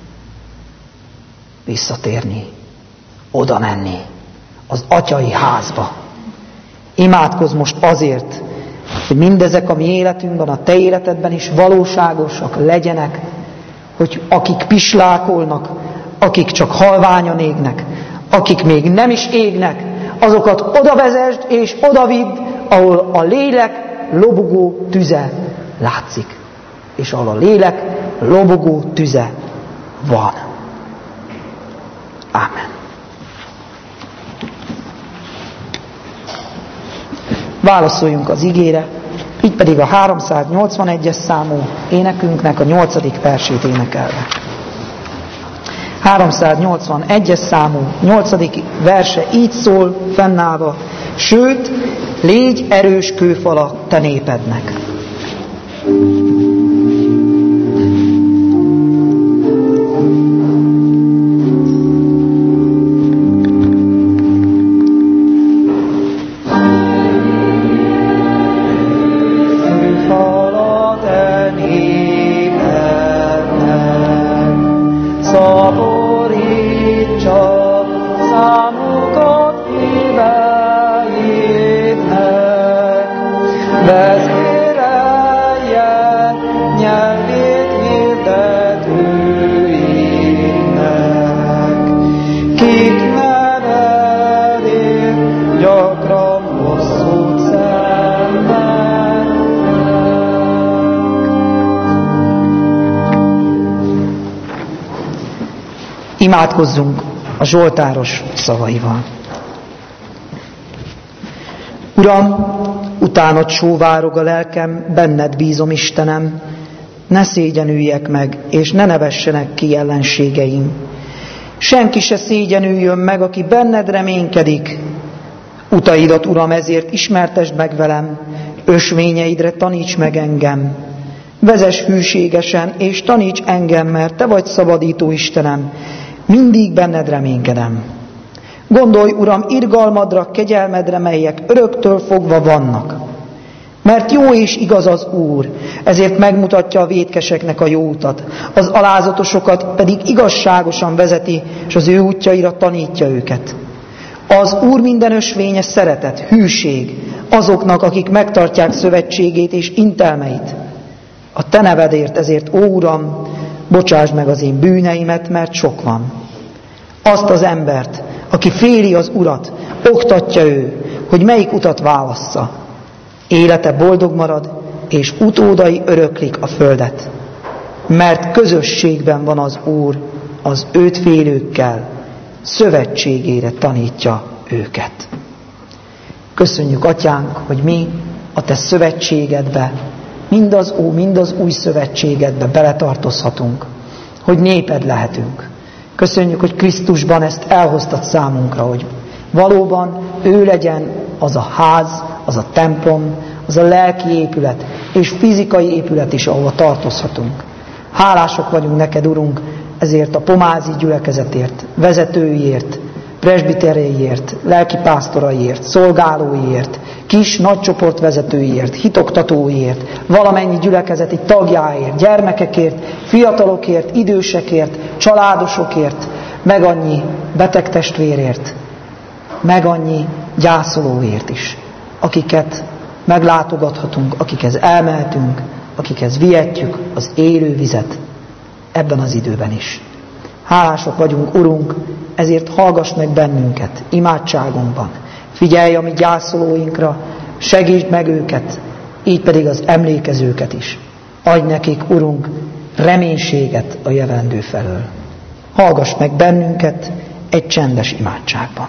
Speaker 1: Visszatérni, oda menni, az atyai házba. Imádkozz most azért, hogy mindezek a mi életünkben, a te életedben is valóságosak legyenek, hogy akik pislákolnak, akik csak halványan égnek, akik még nem is égnek, azokat oda vezesd és oda vidd, ahol a lélek lobogó tüze látszik. És ahol a lélek lobogó tüze van. Ámen. Válaszoljunk az igére, így pedig a háromszáznyolcvanegyes számú énekünknek a nyolcadik versét énekelve. háromszáznyolcvanegyes számú nyolcadik verse így szól fennállva, sőt, légy erős kőfala te népednek. Imádkozzunk a zsoltáros szavaival. Uram, utánad sóvárog a lelkem, benned bízom, Istenem, ne szégyenüljek meg, és ne nevessenek ki ellenségeim. Senki se szégyenüljön meg, aki benned reménykedik. Utaidat, Uram, ezért ismertesd meg velem, ösvényeidre taníts meg engem. Vezess hűségesen, és taníts engem, mert te vagy szabadító Istenem, mindig benned reménykedem. Gondolj, Uram, irgalmadra, kegyelmedre, melyek öröktől fogva vannak. Mert jó és igaz az Úr, ezért megmutatja a vétkeseknek a jó utat, az alázatosokat pedig igazságosan vezeti, és az ő útjaira tanítja őket. Az Úr minden ösvénye szeretet, hűség azoknak, akik megtartják szövetségét és intelmeit. A te nevedért ezért, ó Uram, bocsásd meg az én bűneimet, mert sok van. Azt az embert, aki féli az Urat, oktatja ő, hogy melyik utat válassza. Élete boldog marad, és utódai öröklik a földet. Mert közösségben van az Úr az őt félőkkel, szövetségére tanítja őket. Köszönjük, Atyánk, hogy mi a te szövetségedbe, mind az Ó, mind az új szövetségedbe beletartozhatunk, hogy néped lehetünk. Köszönjük, hogy Krisztusban ezt elhoztad számunkra, hogy valóban ő legyen az a ház, az a templom, az a lelki épület, és fizikai épület is, ahova tartozhatunk. Hálások vagyunk neked, Urunk, ezért a pomázi gyülekezetért, vezetőiért, presbitereiért, lelkipásztoraiért, szolgálóiért, kis, nagy csoport vezetőiért, hitoktatóiért, valamennyi gyülekezeti tagjáért, gyermekekért, fiatalokért, idősekért, családosokért, meg annyi beteg testvérért, meg annyi gyászolóért is, akiket meglátogathatunk, akikhez elmehetünk, akikhez vihetjük az élő vizet ebben az időben is. Hálások vagyunk, Urunk, ezért hallgass meg bennünket imádságunkban. Figyelj a mi gyászolóinkra, segítsd meg őket, így pedig az emlékezőket is. Adj nekik, Urunk, reménységet a jövendő felől. Hallgass meg bennünket egy csendes imádságban.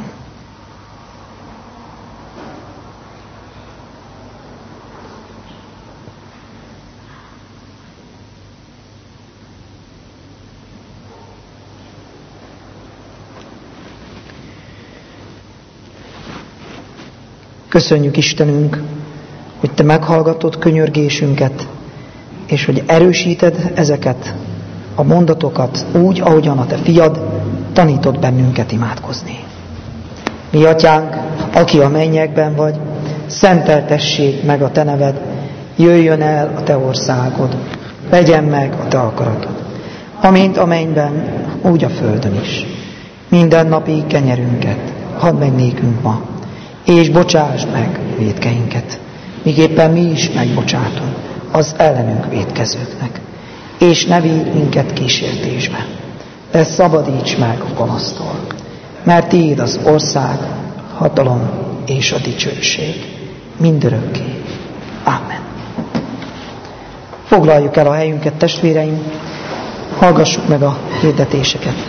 Speaker 1: Köszönjük, Istenünk, hogy Te meghallgatod könyörgésünket, és hogy erősíted ezeket a mondatokat úgy, ahogyan a Te fiad tanított bennünket imádkozni. Mi Atyánk, aki a mennyekben vagy, szenteltessék meg a Te neved, jöjjön el a Te országod, legyen meg a Te akaratod, amint a mennyben, úgy a földön is. Minden napi kenyerünket add meg nékünk ma, és bocsásd meg vétkeinket, mígéppen mi is megbocsátunk az ellenünk vétkezőknek. És ne vigy minket kísértésbe, de szabadíts meg a gonosztól, mert Tiéd az ország, hatalom és a dicsőség mindörökké. Amen. Foglaljuk el a helyünket, testvéreim, hallgassuk meg a hirdetéseket.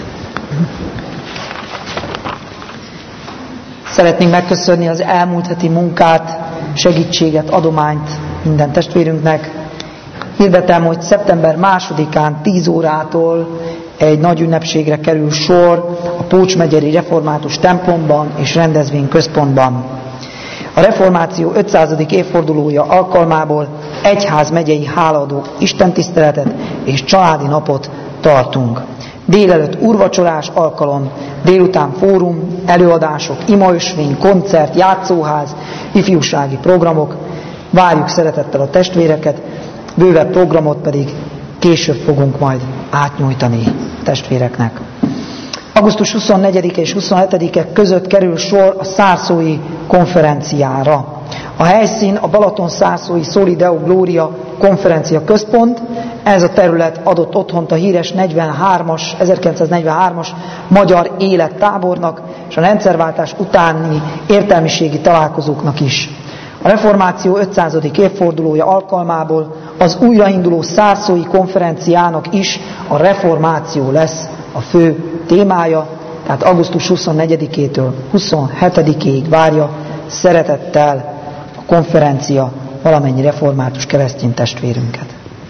Speaker 1: Szeretnénk megköszönni az elmúlt heti munkát, segítséget, adományt minden testvérünknek. Hirdetem, hogy szeptember másodikán tíz órától egy nagy ünnepségre kerül sor a Pócs-megyeri Református templomban és rendezvényközpontban. A reformáció ötszázadik évfordulója alkalmából egyházmegyei hálaadó istentiszteletet és családi napot tartunk. Délelőtt úrvacsorás alkalom, délután fórum, előadások, imaösvény, koncert, játszóház, ifjúsági programok. Várjuk szeretettel a testvéreket, bővebb programot pedig később fogunk majd átnyújtani testvéreknek. augusztus huszonnegyedike és huszonhetedike között kerül sor a szárszói konferenciára. A helyszín a Balaton-szárszói Soli Deo Gloria konferencia központ. Ez a terület adott otthont a híres negyvenhármas, ezerkilencszáznegyvenhármas magyar élettábornak és a rendszerváltás utáni értelmiségi találkozóknak is. A reformáció ötszázadik évfordulója alkalmából az újrainduló szárszói konferenciának is a reformáció lesz a fő témája, tehát augusztus huszonnegyedikétől huszonhetedikéig várja szeretettel a konferencia valamennyi református keresztény testvérünket.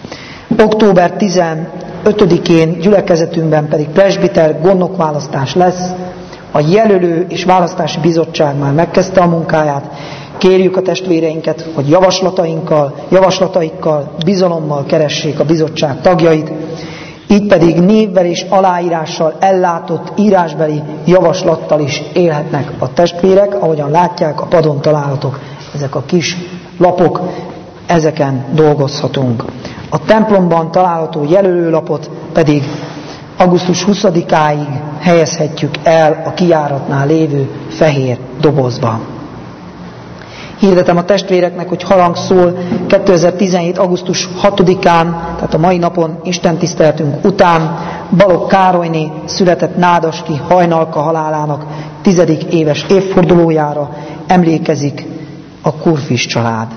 Speaker 1: október tizenötödikén gyülekezetünkben pedig presbiter gondnokválasztás lesz. A jelölő és választási bizottság már megkezdte a munkáját. Kérjük a testvéreinket, hogy javaslatainkkal, javaslataikkal, bizalommal keressék a bizottság tagjait, így pedig névvel és aláírással ellátott írásbeli javaslattal is élhetnek a testvérek, ahogyan látják, a padon találhatók ezek a kis lapok, ezeken dolgozhatunk. A templomban található jelölőlapot pedig augusztus huszadikáig helyezhetjük el a kijáratnál lévő fehér dobozba. Hirdetem a testvéreknek, hogy harang szól kétezer-tizenhét. augusztus hatodikán, tehát a mai napon istentiszteletünk után Balogh Károlyné született Nádaski Hajnalka halálának tizedik éves évfordulójára emlékezik a Kurfis család.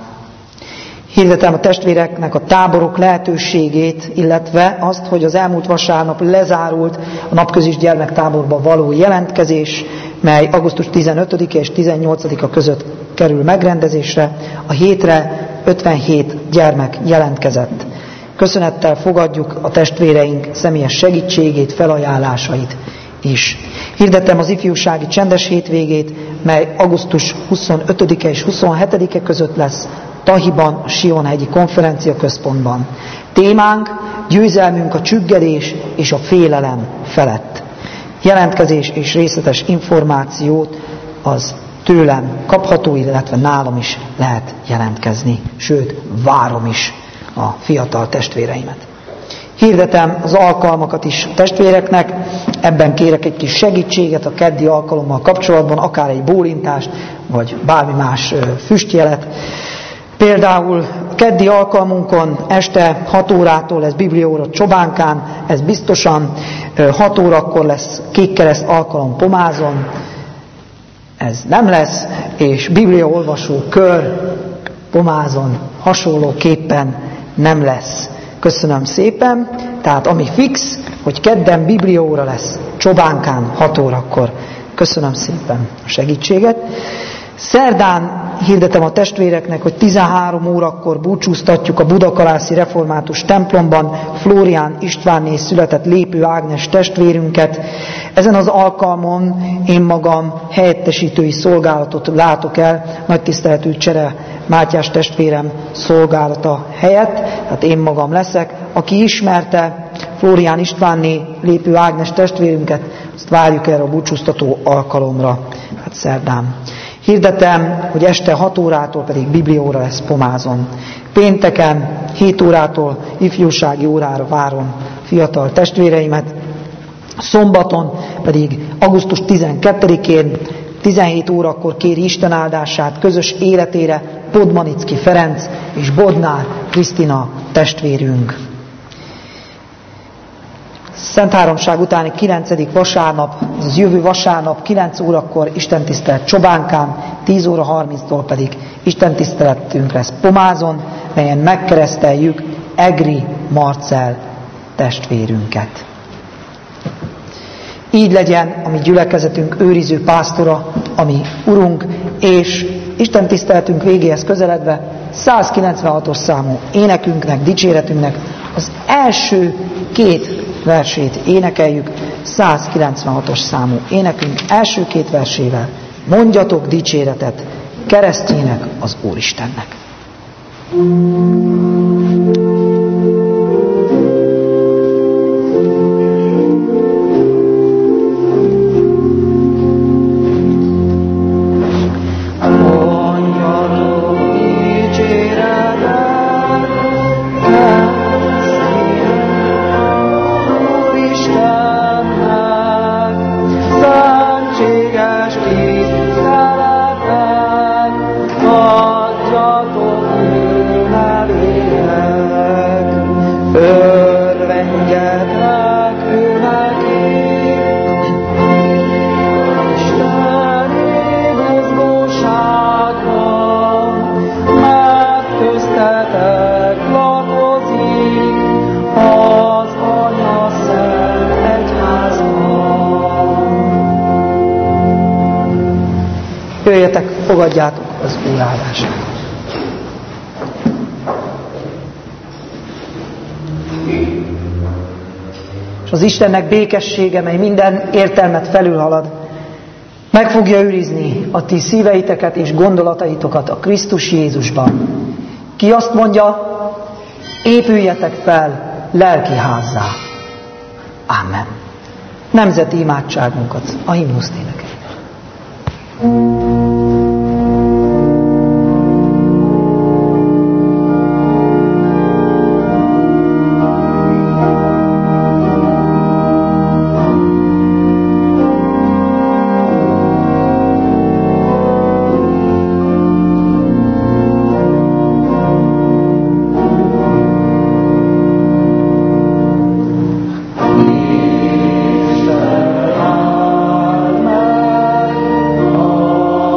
Speaker 1: Hirdetem a testvéreknek a táborok lehetőségét, illetve azt, hogy az elmúlt vasárnap lezárult a napközis gyermektáborba való jelentkezés, mely augusztus tizenötödike és tizennyolcadika között kerül megrendezésre. A hétre ötvenhét gyermek jelentkezett. Köszönettel fogadjuk a testvéreink személyes segítségét, felajánlásait is. Hirdetem az ifjúsági csendes hétvégét, mely augusztus huszonötödike és huszonhetedike között lesz Tahiban, a Sionhegyi Konferencia Központban. Témánk: győzelmünk a csüggedés és a félelem felett. Jelentkezés és részletes információt az tőlem kapható, illetve nálam is lehet jelentkezni, sőt, várom is a fiatal testvéreimet. Hirdetem az alkalmakat is a testvéreknek, ebben kérek egy kis segítséget a keddi alkalommal kapcsolatban, akár egy bólintást, vagy bármi más füstjelet. Például a keddi alkalmunkon este hat órától lesz bibliaóra Csobánkán, ez biztosan, hat órakor lesz kékkereszt alkalom Pomázon, ez nem lesz, és bibliaolvasó kör Pomázon hasonlóképpen nem lesz. Köszönöm szépen, tehát ami fix, hogy kedden bibliaóra lesz Csobánkán hat órakor. Köszönöm szépen a segítséget. Szerdán hirdetem a testvéreknek, hogy tizenhárom órakor búcsúztatjuk a Budakalászi Református templomban Flórián Istvánné született Lépő Ágnes testvérünket. Ezen az alkalmon én magam helyettesítői szolgálatot látok el, nagy tiszteletű Csere Mátyás testvérem szolgálata helyett, tehát én magam leszek. Aki ismerte Flórián Istvánné Lépő Ágnes testvérünket, azt várjuk erre a búcsúztató alkalomra, hát szerdán. Hirdetem, hogy este hat órától pedig bibliaóra lesz Pomázon. Pénteken hét órától ifjúsági órára várom fiatal testvéreimet. Szombaton pedig augusztus tizenkettedikén tizenhét órakor kéri Isten áldását közös életére Podmanicki Ferenc és Bodnár Krisztina testvérünk. Szent Háromság utáni kilencedik vasárnap, az jövő vasárnap kilenc órakor istentisztelet Csobánkán, tíz óra harminctól pedig istentiszteletünk lesz Pomázon, melyen megkereszteljük Egri Marcell testvérünket. Így legyen a mi gyülekezetünk őriző pásztora, ami Urunk, és istentiszteletünk végéhez közeledve százkilencvenhatos számú énekünknek, dicséretünknek az első két versét énekeljük, százkilencvenhatos számú énekünk első két versével. Mondjatok dicséretet keresztjének, az Úristennek. Jöjjetek, fogadjátok az Úr áldását. És az Istennek békessége, mely minden értelmet felülhalad, meg fogja őrizni a ti szíveiteket és gondolataitokat a Krisztus Jézusban. Ki azt mondja, épüljetek fel lelki házzá. Amen. Nemzeti imádságunkat, a himnuszt énekeljük.
Speaker 3: Oh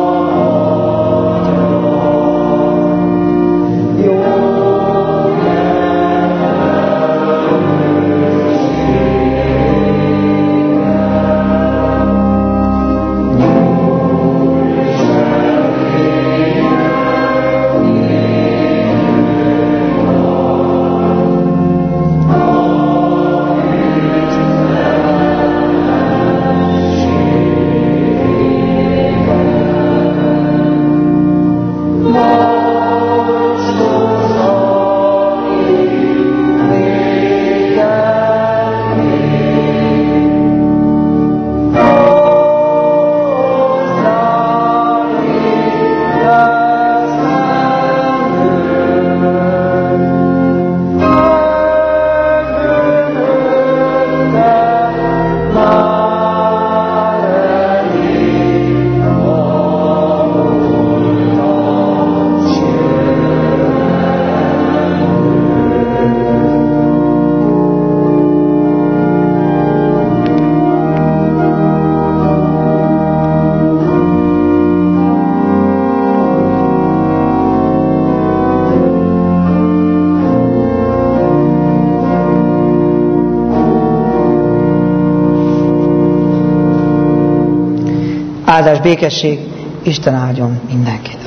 Speaker 1: Áldás, békesség, Isten áldjon mindenkit.